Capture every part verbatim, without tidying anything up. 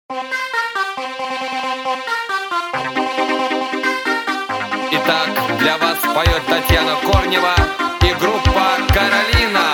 Итак, для вас поет Татьяна Корнева и группа «Каролина».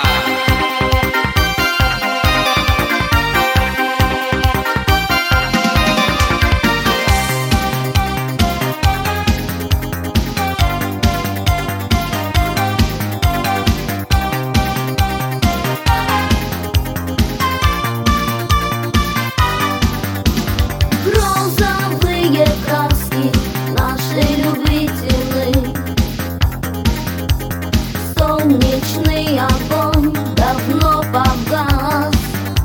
Розовые краски нашей любители, солнечный огонь давно погас.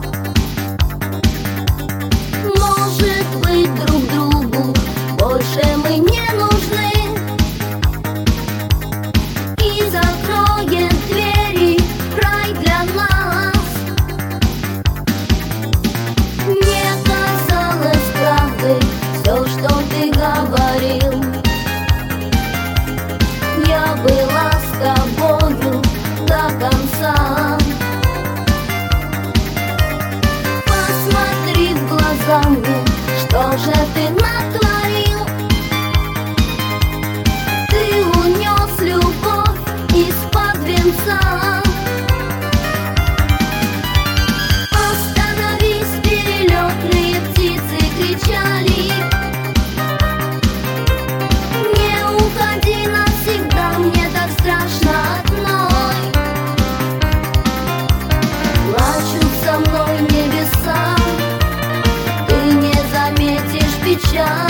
Может быть, друг другу больше мы не нужны, и закроет двери рай для нас. Мне казалось правдой все, что ты говорил. Я была с тобою до конца. Посмотри в глаза мне, что же ты натворил. Ты унес любовь из-под венца. Остановись, перелетные птицы кричали. Не уходи навсегда, мне так страшно одной. Плачут со мной небеса, ты не заметишь печаль.